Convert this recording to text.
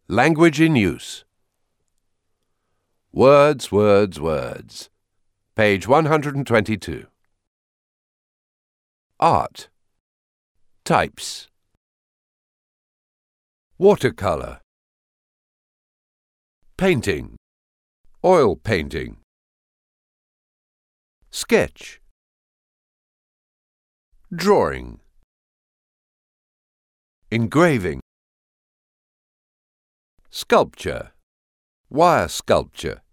Language in use. Words, words, words. Page 122. Art. Types. Watercolor. Painting. Oil painting. Sketch. Drawing. Engraving. Sculpture. Wire sculpture.